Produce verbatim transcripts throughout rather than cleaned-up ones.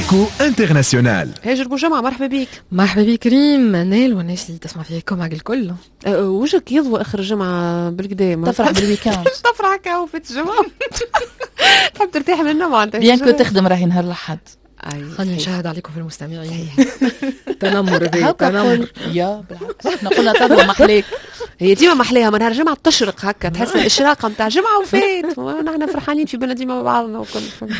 إيكو انترناسيونال. هاجر بوجمعة، مرحبا بك. مرحبا بك كريم نال والناس اللي تسمع فيها كوماك الكل. أه وجهك يضوى اخر الجمعة بالقدام. تفرح بالويكاند. تفرح كاو في الجمعة. تحب ترتاح من النوم معناتها. بيان كنت تخدم راهي نهار الأحد. خلينا نشاهد عليكم في المستمعين. تنمر ذي تنمر. يا بالعكس احنا قلنا تضوى محليك. هي ديما محليها من نهار الجمعة تشرق هكا، تحس الإشراقة متاع جمعة وفات ونحن فرحانين في بلدي مع بعضنا وكل.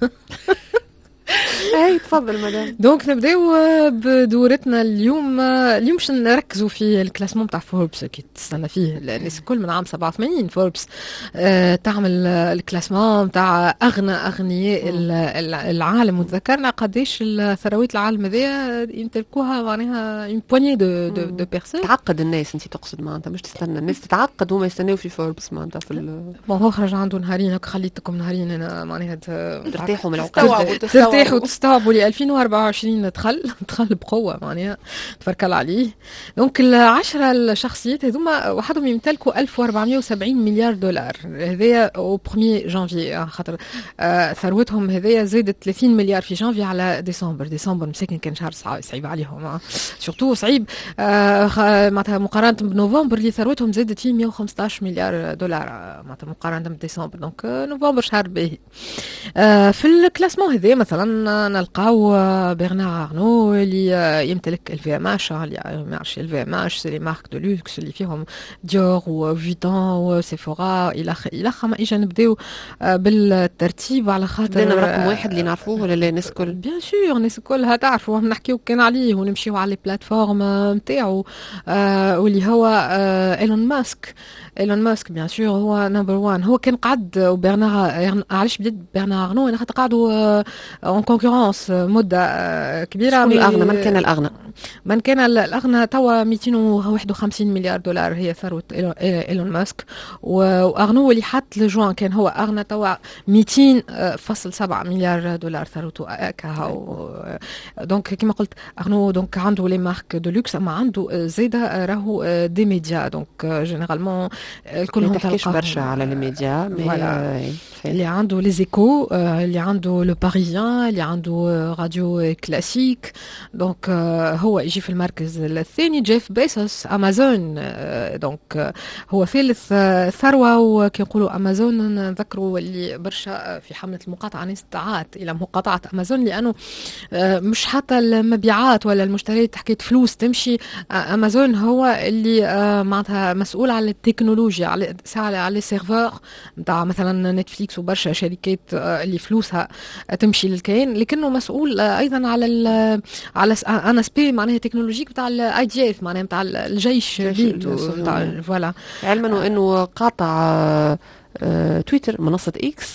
هاي تفضل مدام. دونك نبداو بدورتنا اليوم. اليوم باش نركزوا في الكلاسمون تاع فوربس كي تستنى فيه الناس الكل من عام سبعة وثمانين. فوربس آه تعمل الكلاسمون تاع اغنى اغنياء العالم، وتذكرنا قداش الثروات العالم هذيا يمتلكوها معناها اون بواني دو دو دو بيرسون. تعقد الناس انت تقصد معناتها، مش تستنى الناس تتعقد وما يستناو في فوربس معناتها في ال... بون هو خرج عنده نهارين هكا، خليتكم نهارين انا معناها ترتاحوا من العقد، ترتاحوا وتستوعبوا لي ألفين وأربعة وعشرين دخل دخل بقوه معناها تفركل عليه. دونك العشرة الشخصيات هذوما وحدهم يمتلكوا ألف وأربعمائة وسبعين مليار دولار. هذايا او واحد جانفي، خاطر آه ثروتهم هذايا زادت ثلاثين مليار في جانفي على ديسمبر. ديسمبر مساكن كان شهر صعب صعيب عليهم، سورتو صعيب آه معناتها مقارنه بنوفمبر اللي ثروتهم زادت فيه مئة وخمسة عشر مليار دولار معناتها مقارنه بديسمبر. دونك آه نوفمبر شهر باهي. آه في الكلاسمون هذا مثلا نلقاو برنار أرنو اللي يمتلك الفي ام اش. اللي ما يعرفش الفي ام اش سي لي مارك دو لوكس اللي فيهم ديور وفيتون وسيفورا الى اخره الى اخره. ما اجا نبداو بالترتيب على خاطر بدنا رقم واحد اللي نعرفوه ولا لا الناس الكل؟ بيان سور الناس كلها تعرفوا، نحكيو كان عليه ونمشيو على لي بلاتفورم نتاعو آه واللي هو آه ايلون ماسك. ايلون ماسك بيان سور هو نمبر وان. هو كان قعد وبرنار علاش بديت برنار أرنو انا خاطر قعدوا اون كونكورونس مده كبيره. شكون الاغنى؟ من كان الاغنى؟ من كان الاغنى توا مئتين وواحد وخمسين مليار دولار هي ثروه ايلون ماسك، وارنو اللي حط لجوان كان هو اغنى توا مئتين فاصلة سبعة مليار دولار ثروته كهو. دونك كما قلت ارنو دونك عنده لي مارك دو لوكس، اما عنده زاده راهو دي ميديا. دونك جينيرالمون الكلهم تحكيش برشا على لي ميديا اللي عنده لي زيكو، اللي عنده لو باريزيان، اللي عنده راديو كلاسيك. دونك هو يجي في المركز الثاني جيف بيسوس امازون. دونك هو ثالث ثروه، وكي نقولوا امازون نذكروا اللي برشا في حمله المقاطعه ناس دعات الى مقاطعه امازون، لانه مش حتى المبيعات ولا المشتريات حكايه فلوس تمشي. امازون هو اللي معناتها مسؤول على التكنولوجيا، على على لي سيرفور نتاع مثلا نتفليكس وبرشا شركات اللي فلوسها تمشي للكيان، لكنه مسؤول ايضا على ال على ان اسبي معناها تكنولوجيك نتاع الاي دي اف معناها نتاع الجيش نتاع فوالا. علما انه قاطع تويتر منصه اكس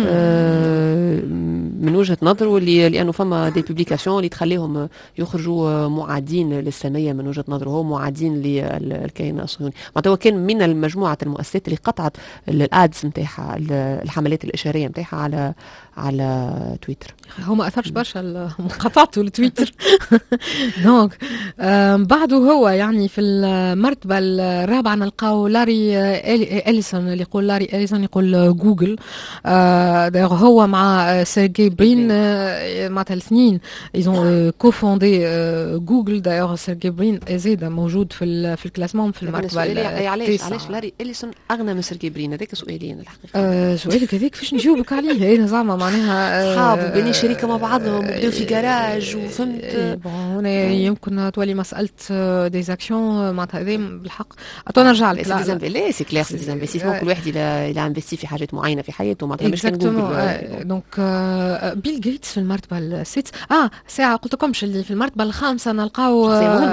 آه من وجهه نظره اللي لانه فما دي بوبليكاسيون اللي تخليهم يخرجوا معادين للساميه من وجهه نظره، هو معادين للكيان الصهيوني. معناتها هو كان من المجموعه المؤسسات اللي قطعت الادز نتاعها، الحملات الاشاريه نتاعها على على تويتر. هو ما اثرش برشا مقاطعته لتويتر. دونك بعده هو يعني في المرتبه الرابعه نلقاو لاري اليسون اللي يقول لاري اليسون يقول جوجل. دايوغ هو مع سيرجي برين معناتها الاثنين ايزون كوفوندي جوجل. دايوغ سيرجي برين زاد موجود في في الكلاسمون في المرتبه علاش علاش لاري اليسون اغنى من سيرجي برين؟ هذاك سؤالين الحقيقه. أه سؤالك هذاك فاش نجاوبك عليه؟ انا زعما معناها اصحاب بني شركه مع بعضهم وبداو في جراج وفهمت. بون يمكن تولي مساله دي زاكسيون معناتها هذا بالحق. اتو نرجع لك لا سي كلير سي ديزانفستيسمون. كل واحد الى انفستي في حاجات معينه في حياته معناتها مش نقول. دونك بيل غيتس في المرتبه السادسه. اه ساعه قلت لكمش اللي في المرتبه الخامسه نلقاو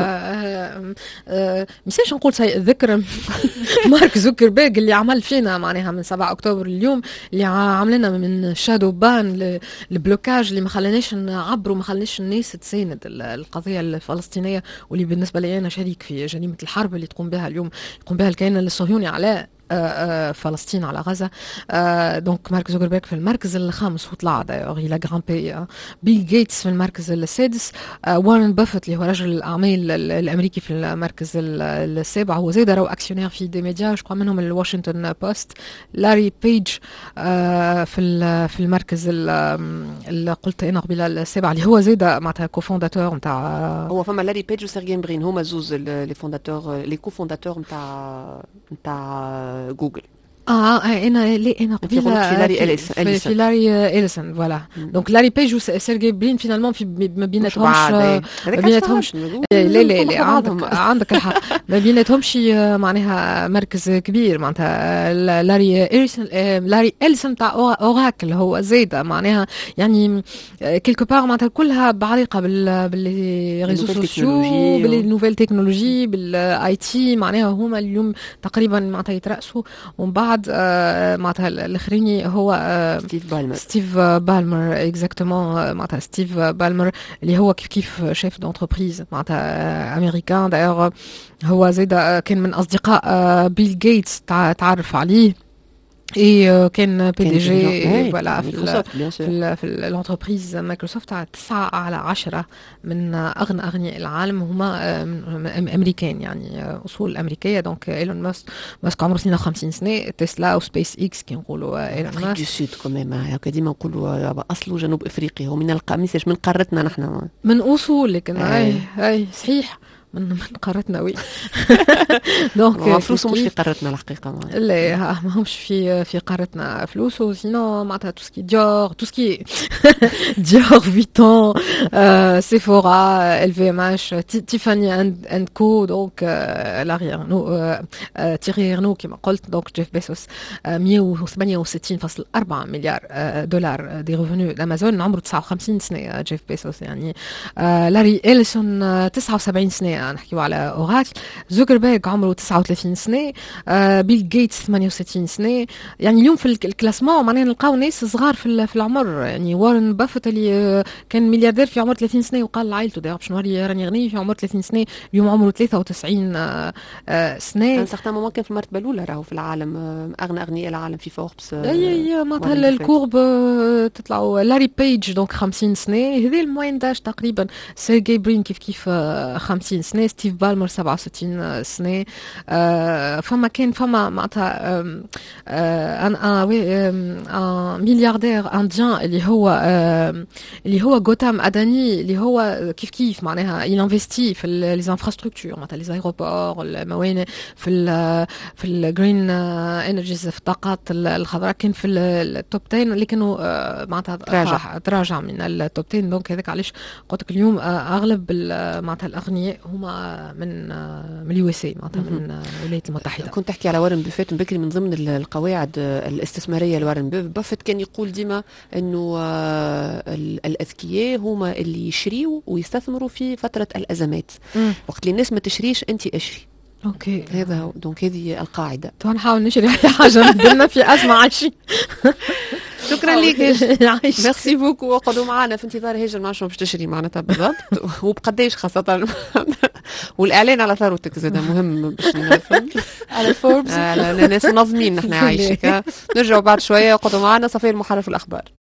ميساش نقول سيء الذكر مارك زوكربيرغ اللي عمل فينا معناها من سبعة اكتوبر اليوم، اللي عملنا من شادو بان البلوكاج اللي ما خلاناش نعبروا، ما خلاناش الناس تساند القضيه الفلسطينيه، واللي بالنسبه لي انا شريك في جريمه الحرب اللي تقوم بها اليوم يقوم بها الكيان الصهيوني على فلسطين على غزة. دونك مارك زوكربيرغ في المركز الخامس وطلع دايوغ إلى غرامبي. بيل جيتس في المركز السادس. وارن بافيت اللي هو رجل الأعمال الأمريكي في المركز السابع، هو زيد راهو أكسيونير في دي ميديا شكون منهم الواشنطن بوست. لاري بيج في في المركز اللي قلت انا قبيله السابع اللي هو زيد معناتها كوفونداتور نتاع. هو فما لاري بيج وسيرجي برين هما زوز لي فونداتور لي كوفونداتور نتاع نتاع جوجل. اه انا لي انا قبيله في لاري إليسون في, في لاري إليسون فوالا. دونك لاري بيج وسيرجي برين فينالمون في ما بيناتهمش ما بيناتهمش لا لا لا عندك عندك الحق ما بيناتهمش معناها مركز كبير معناتها. لاري إليسون لاري إليسون تاع اوراكل هو زيد معناها يعني كيلكو بار معناتها كلها بعلاقه بال باللي ريزو سوسيو بالنوفيل تكنولوجي بالاي تي معناها هما اليوم تقريبا معناتها يترأسوا. ومن بعد معناتها الاخرين هو ستيف بالمر ستيف بالمر اكزاكتومون معناتها ستيف بالمر اللي هو كيف كيف شيف دونتربريز معناتها امريكان. دايوغ هو زيد كان من اصدقاء بيل جيتس تعرف عليه اي كان بي دي جي فوالا في في, في الانتربريز مايكروسوفت. تسعة على عشرة من اغنى اغنياء العالم هما امريكان يعني اصول امريكيه. دونك ايلون ماسك ماسك عمره اثنين وخمسين سنه. تسلا وسبيس اكس كي نقولوا ايلون ماسك دي سود كمان هكا ديما نقولوا اصله جنوب افريقيا هو من القميص من قارتنا نحن من اصول لكن اي اي صحيح من من قارتنا وي. دونك فلوسه مش في قارتنا الحقيقه لا ما همش في في قارتنا فلوسه سينو معناتها تو سكي ديور تو سكي ديور فيتون سيفورا ال في ام اش تيفاني اند كو. دونك لا غير نو تيغي نو كما قلت. دونك جيف بيسوس مية وثمانية وستين فاصلة أربعة مليار دولار دي ريفونو الامازون. عمره تسعة وخمسين سنه جيف بيسوس يعني. لاري إليسون تسعة وسبعين سنه نحكيو على اوراكل. زوكربيرغ عمره تسعة وثلاثين سنه. آه بيل جيتس ثمانية وستين سنه. يعني اليوم في الكلاسمون معناها نلقاو ناس صغار في في العمر. يعني وارن بافيت اللي كان ملياردير في عمر ثلاثين سنه وقال لعائلته دايوغ باش نوري راني غني في عمر ثلاثين سنه. اليوم عمره ثلاثة وتسعين آه آه سنه. كان ساعتها ما كان في المرتبه الاولى راهو في العالم اغنى اغنياء العالم في فوربس. اي معناتها الكورب تطلعوا. لاري بيج دونك خمسين سنه هذه الموين داج تقريبا. سيرجي برين كيف كيف خمسين سنه. ستيف بالمر سبعة وستين سنه. آه فما كان فما معناتها ان ان ملياردير انديان اللي هو اللي هو غوتام اداني اللي هو كيف كيف معناها ينفستي في لي انفراستركتور معناتها لي ايروبور الموانئ في ال في الجرين انرجيز في الطاقات الخضراء. كان في التوب عشرة لكن معناتها تراجع تراجع من التوب عشرة. دونك هذاك علاش قلت لك اليوم اغلب معناتها الاغنياء هما من من اليو اس اي معناتها من الولايات المتحده. كنت تحكي على وارن بافيت بكري من ضمن القواعد الاستثماريه لوارن بافيت كان يقول ديما انه الاذكياء هما اللي يشريوا ويستثمروا في فتره الازمات. مم. وقت اللي الناس ما تشريش انت اشري. اوكي هذا هو. دونك هذه القاعده. تو نحاول نشري حاجه ندنا في ازمه عايشين. شكرا لك ميرسي بوكو. وقعدوا معنا في انتظار هاجر ما باش تشري معناتها بالضبط وبقديش خاصه. والاعلان على ثروتك زاد مهم باش نعرفوا على فوربس. الناس منظمين نحن عايشين. نرجعوا بعد شويه. وقعدوا معنا صفير محرر في الاخبار.